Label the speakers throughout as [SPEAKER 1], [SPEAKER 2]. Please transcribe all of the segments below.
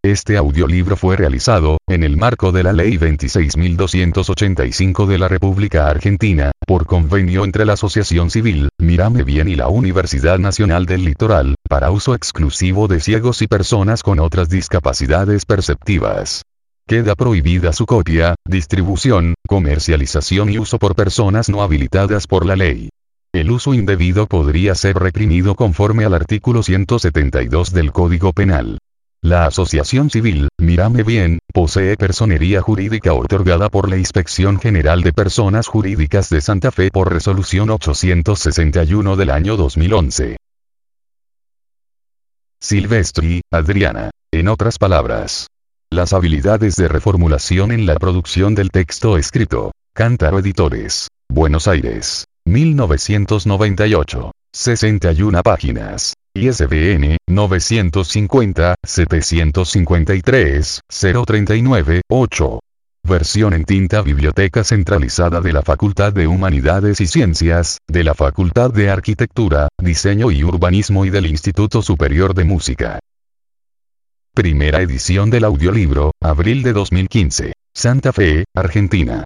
[SPEAKER 1] Este audiolibro fue realizado, en el marco de la Ley 26.285 de la República Argentina, por convenio entre la Asociación Civil, Mírame Bien y la Universidad Nacional del Litoral, para uso exclusivo de ciegos y personas con otras discapacidades perceptivas. Queda prohibida su copia, distribución, comercialización y uso por personas no habilitadas por la ley. El uso indebido podría ser reprimido conforme al artículo 172 del Código Penal. La Asociación Civil, Mírame Bien, posee personería jurídica otorgada por la Inspección General de Personas Jurídicas de Santa Fe por resolución 861 del año 2011. Silvestri, Adriana. En otras palabras, las habilidades de reformulación en la producción del texto escrito. Cántaro Editores. Buenos Aires. 1998. 61 páginas. ISBN 950-753-039-8. Versión en tinta. Biblioteca Centralizada de la Facultad de Humanidades y Ciencias, de la Facultad de Arquitectura, Diseño y Urbanismo y del Instituto Superior de Música. Primera edición del audiolibro, abril de 2015. Santa Fe, Argentina.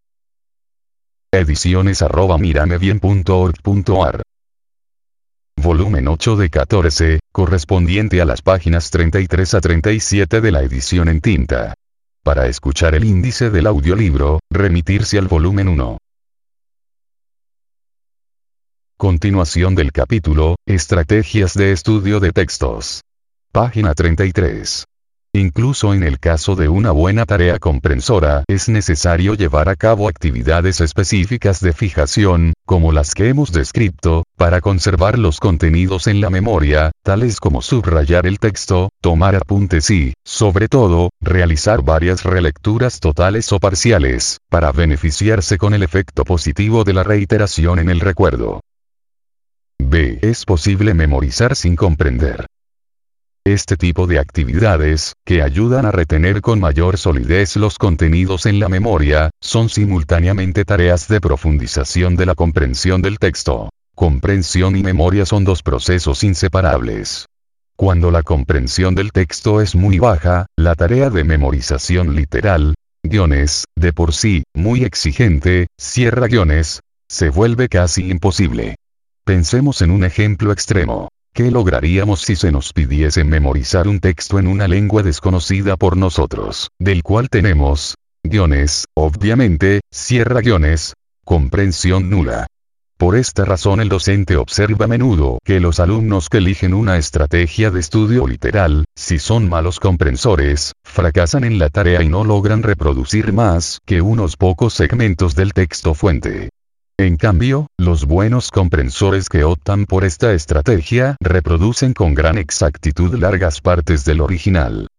[SPEAKER 1] Ediciones@miramebien.org.ar. Volumen 8 de 14, correspondiente a las páginas 33 a 37 de la edición en tinta. Para escuchar el índice del audiolibro, remitirse al volumen 1. Continuación del capítulo, Estrategias de estudio de textos. Página 33. Incluso en el caso de una buena tarea comprensora, es necesario llevar a cabo actividades específicas de fijación, como las que hemos descrito, para conservar los contenidos en la memoria, tales como subrayar el texto, tomar apuntes y, sobre todo, realizar varias relecturas totales o parciales, para beneficiarse con el efecto positivo de la reiteración en el recuerdo. B. Es posible memorizar sin comprender. Este tipo de actividades, que ayudan a retener con mayor solidez los contenidos en la memoria, son simultáneamente tareas de profundización de la comprensión del texto. Comprensión y memoria son dos procesos inseparables. Cuando la comprensión del texto es muy baja, la tarea de memorización literal, guiones, de por sí, muy exigente, cierra guiones, se vuelve casi imposible. Pensemos en un ejemplo extremo. ¿Qué lograríamos si se nos pidiese memorizar un texto en una lengua desconocida por nosotros, del cual tenemos, guiones, obviamente, cierra guiones, comprensión nula? Por esta razón el docente observa a menudo que los alumnos que eligen una estrategia de estudio literal, si son malos comprensores, fracasan en la tarea y no logran reproducir más que unos pocos segmentos del texto fuente. En cambio, los buenos comprensores que optan por esta estrategia reproducen con gran exactitud largas partes del original.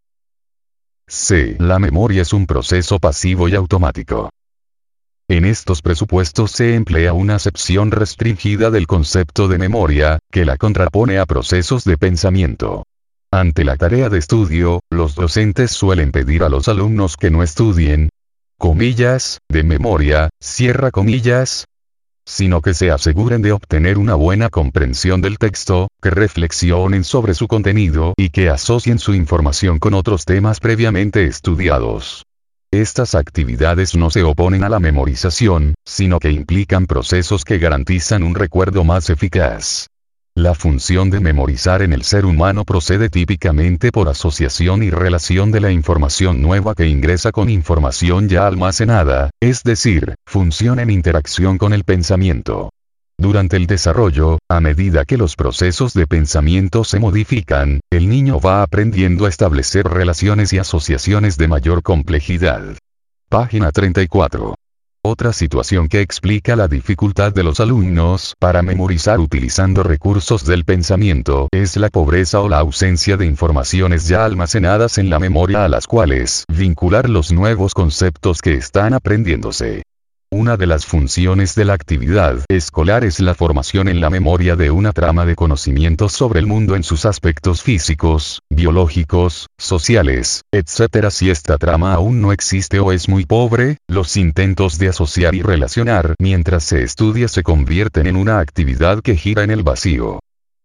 [SPEAKER 1] C. La memoria es un proceso pasivo y automático. En estos presupuestos se emplea una acepción restringida del concepto de memoria, que la contrapone a procesos de pensamiento. Ante la tarea de estudio, los docentes suelen pedir a los alumnos que no estudien, comillas, de memoria, cierra comillas, sino que se aseguren de obtener una buena comprensión del texto, que reflexionen sobre su contenido y que asocien su información con otros temas previamente estudiados. Estas actividades no se oponen a la memorización, sino que implican procesos que garantizan un recuerdo más eficaz. La función de memorizar en el ser humano procede típicamente por asociación y relación de la información nueva que ingresa con información ya almacenada, es decir, función en interacción con el pensamiento. Durante el desarrollo, a medida que los procesos de pensamiento se modifican, el niño va aprendiendo a establecer relaciones y asociaciones de mayor complejidad. Página 34. Otra situación que explica la dificultad de los alumnos para memorizar utilizando recursos del pensamiento es la pobreza o la ausencia de informaciones ya almacenadas en la memoria a las cuales vincular los nuevos conceptos que están aprendiéndose. Una de las funciones de la actividad escolar es la formación en la memoria de una trama de conocimientos sobre el mundo en sus aspectos físicos, biológicos, sociales, etc. Si esta trama aún no existe o es muy pobre, los intentos de asociar y relacionar mientras se estudia se convierten en una actividad que gira en el vacío.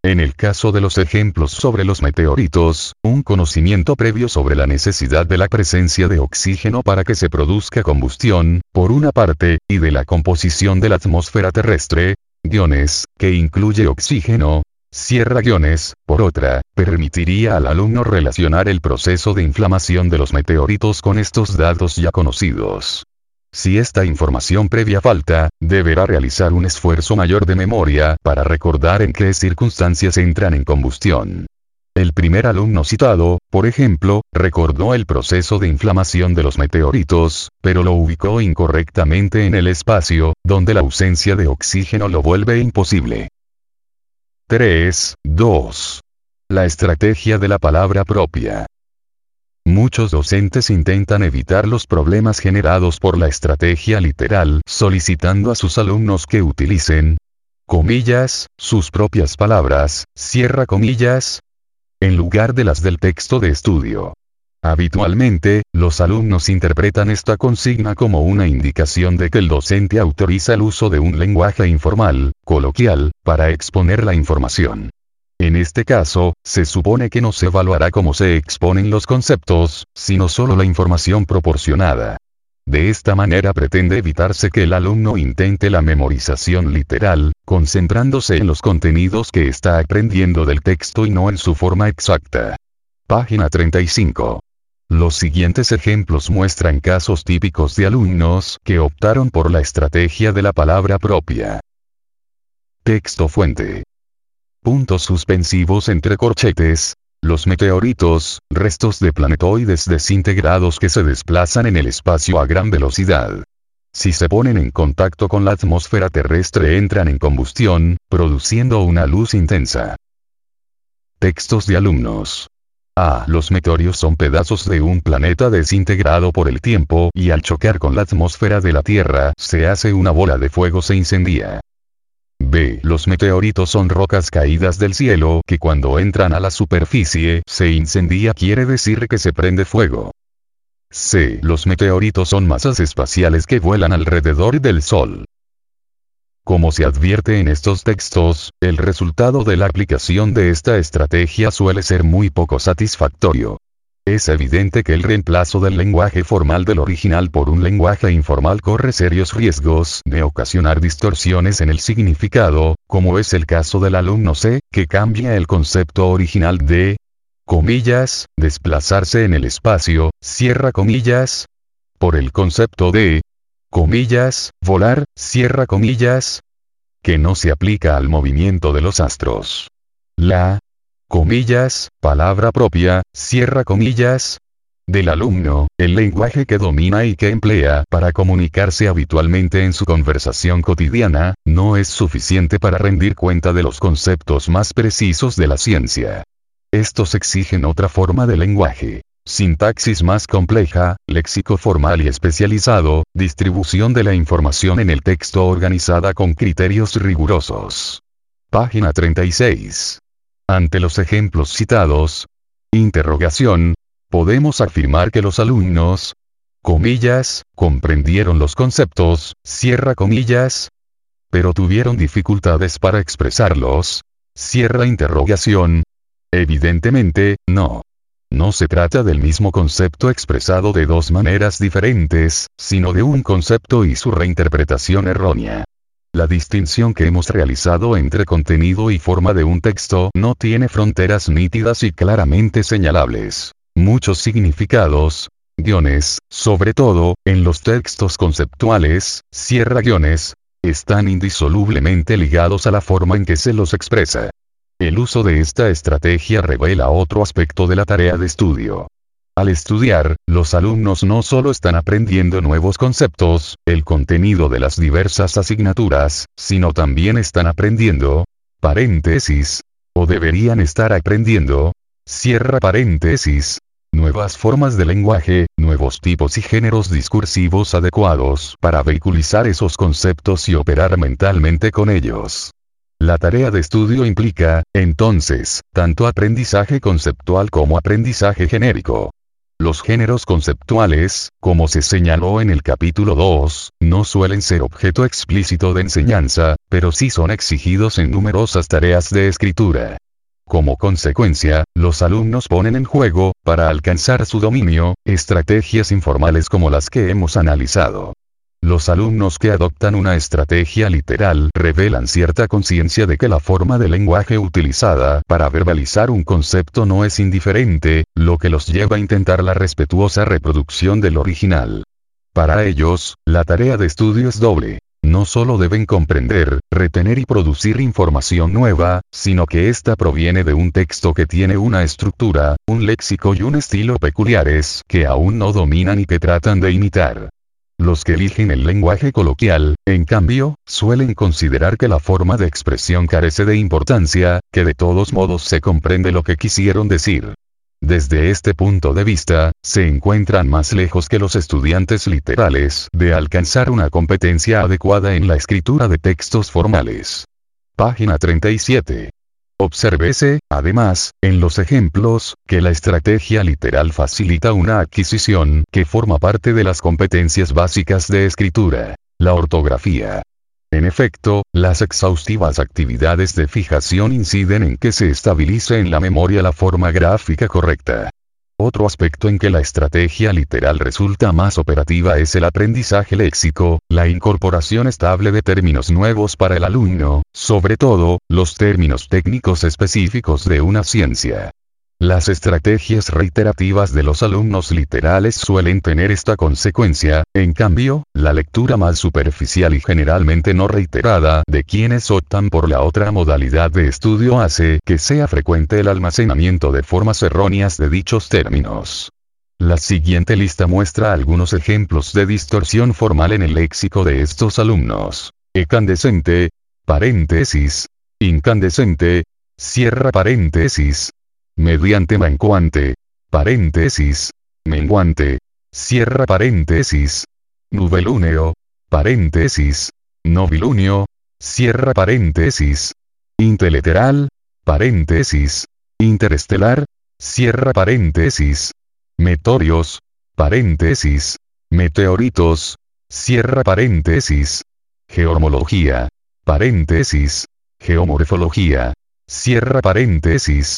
[SPEAKER 1] En el caso de los ejemplos sobre los meteoritos, un conocimiento previo sobre la necesidad de la presencia de oxígeno para que se produzca combustión, por una parte, y de la composición de la atmósfera terrestre, guiones, que incluye oxígeno, cierra guiones, por otra, permitiría al alumno relacionar el proceso de inflamación de los meteoritos con estos datos ya conocidos. Si esta información previa falta, deberá realizar un esfuerzo mayor de memoria para recordar en qué circunstancias entran en combustión. El primer alumno citado, por ejemplo, recordó el proceso de inflamación de los meteoritos, pero lo ubicó incorrectamente en el espacio, donde la ausencia de oxígeno lo vuelve imposible. 3.2. La estrategia de la palabra propia. Muchos docentes intentan evitar los problemas generados por la estrategia literal, solicitando a sus alumnos que utilicen, comillas, sus propias palabras, cierra comillas, en lugar de las del texto de estudio. Habitualmente, los alumnos interpretan esta consigna como una indicación de que el docente autoriza el uso de un lenguaje informal, coloquial, para exponer la información. En este caso, se supone que no se evaluará cómo se exponen los conceptos, sino solo la información proporcionada. De esta manera pretende evitarse que el alumno intente la memorización literal, concentrándose en los contenidos que está aprendiendo del texto y no en su forma exacta. Página 35. Los siguientes ejemplos muestran casos típicos de alumnos que optaron por la estrategia de la palabra propia. Texto fuente. Puntos suspensivos entre corchetes. Los meteoritos, restos de planetoides desintegrados que se desplazan en el espacio a gran velocidad. Si se ponen en contacto con la atmósfera terrestre entran en combustión, produciendo una luz intensa. Textos de alumnos. Los meteoritos son pedazos de un planeta desintegrado por el tiempo y al chocar con la atmósfera de la Tierra se hace una bola de fuego, se incendia. B. Los meteoritos son rocas caídas del cielo que cuando entran a la superficie se incendia, quiere decir que se prende fuego. C. Los meteoritos son masas espaciales que vuelan alrededor del Sol. Como se advierte en estos textos, el resultado de la aplicación de esta estrategia suele ser muy poco satisfactorio. Es evidente que el reemplazo del lenguaje formal del original por un lenguaje informal corre serios riesgos de ocasionar distorsiones en el significado, como es el caso del alumno C, que cambia el concepto original de, comillas, desplazarse en el espacio, cierra comillas, por el concepto de, comillas, volar, cierra comillas, que no se aplica al movimiento de los astros. La, comillas, palabra propia, cierra comillas, del alumno, el lenguaje que domina y que emplea para comunicarse habitualmente en su conversación cotidiana, no es suficiente para rendir cuenta de los conceptos más precisos de la ciencia. Estos exigen otra forma de lenguaje. Sintaxis más compleja, léxico formal y especializado, distribución de la información en el texto organizada con criterios rigurosos. Página 36. Ante los ejemplos citados, interrogación, podemos afirmar que los alumnos, comillas, comprendieron los conceptos, cierra comillas, pero tuvieron dificultades para expresarlos, cierra interrogación. Evidentemente, no. No se trata del mismo concepto expresado de dos maneras diferentes, sino de un concepto y su reinterpretación errónea. La distinción que hemos realizado entre contenido y forma de un texto no tiene fronteras nítidas y claramente señalables. Muchos significados, guiones, sobre todo, en los textos conceptuales, cierra guiones, están indisolublemente ligados a la forma en que se los expresa. El uso de esta estrategia revela otro aspecto de la tarea de estudio. Al estudiar, los alumnos no solo están aprendiendo nuevos conceptos, el contenido de las diversas asignaturas, sino también están aprendiendo, paréntesis, o deberían estar aprendiendo, cierra paréntesis, nuevas formas de lenguaje, nuevos tipos y géneros discursivos adecuados para vehiculizar esos conceptos y operar mentalmente con ellos. La tarea de estudio implica, entonces, tanto aprendizaje conceptual como aprendizaje genérico. Los géneros conceptuales, como se señaló en el capítulo 2, no suelen ser objeto explícito de enseñanza, pero sí son exigidos en numerosas tareas de escritura. Como consecuencia, los alumnos ponen en juego, para alcanzar su dominio, estrategias informales como las que hemos analizado. Los alumnos que adoptan una estrategia literal revelan cierta conciencia de que la forma de lenguaje utilizada para verbalizar un concepto no es indiferente, lo que los lleva a intentar la respetuosa reproducción del original. Para ellos, la tarea de estudio es doble. No solo deben comprender, retener y producir información nueva, sino que ésta proviene de un texto que tiene una estructura, un léxico y un estilo peculiares que aún no dominan y que tratan de imitar. Los que eligen el lenguaje coloquial, en cambio, suelen considerar que la forma de expresión carece de importancia, que de todos modos se comprende lo que quisieron decir. Desde este punto de vista, se encuentran más lejos que los estudiantes literales de alcanzar una competencia adecuada en la escritura de textos formales. Página 37. Obsérvese, además, en los ejemplos, que la estrategia literal facilita una adquisición que forma parte de las competencias básicas de escritura, la ortografía. En efecto, las exhaustivas actividades de fijación inciden en que se estabilice en la memoria la forma gráfica correcta. Otro aspecto en que la estrategia literal resulta más operativa es el aprendizaje léxico, la incorporación estable de términos nuevos para el alumno, sobre todo, los términos técnicos específicos de una ciencia. Las estrategias reiterativas de los alumnos literales suelen tener esta consecuencia, en cambio, la lectura más superficial y generalmente no reiterada de quienes optan por la otra modalidad de estudio hace que sea frecuente el almacenamiento de formas erróneas de dichos términos. La siguiente lista muestra algunos ejemplos de distorsión formal en el léxico de estos alumnos. Ecandescente, paréntesis, incandescente, cierra paréntesis. Mediante menguante, paréntesis, menguante, cierra paréntesis, nubelúneo, paréntesis, novilunio, cierra paréntesis, interliteral, paréntesis, interestelar, cierra paréntesis, meteorios, paréntesis, meteoritos, cierra paréntesis, geomología, paréntesis, geomorfología, cierra paréntesis.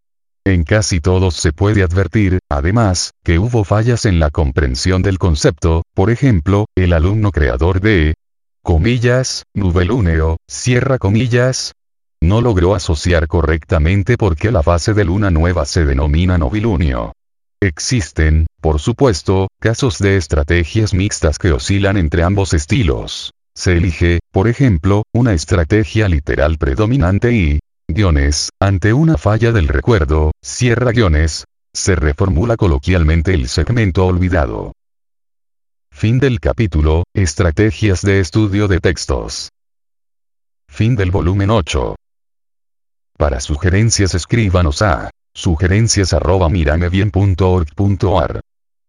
[SPEAKER 1] En casi todos se puede advertir, además, que hubo fallas en la comprensión del concepto, por ejemplo, el alumno creador de comillas, nubelúneo, cierra comillas, no logró asociar correctamente por qué la fase de luna nueva se denomina novilunio. Existen, por supuesto, casos de estrategias mixtas que oscilan entre ambos estilos. Se elige, por ejemplo, una estrategia literal predominante y, guiones, ante una falla del recuerdo, cierra guiones, se reformula coloquialmente el segmento olvidado. Fin del capítulo, Estrategias de estudio de textos. Fin del volumen 8. Para sugerencias escríbanos a sugerencias@miramebien.org.ar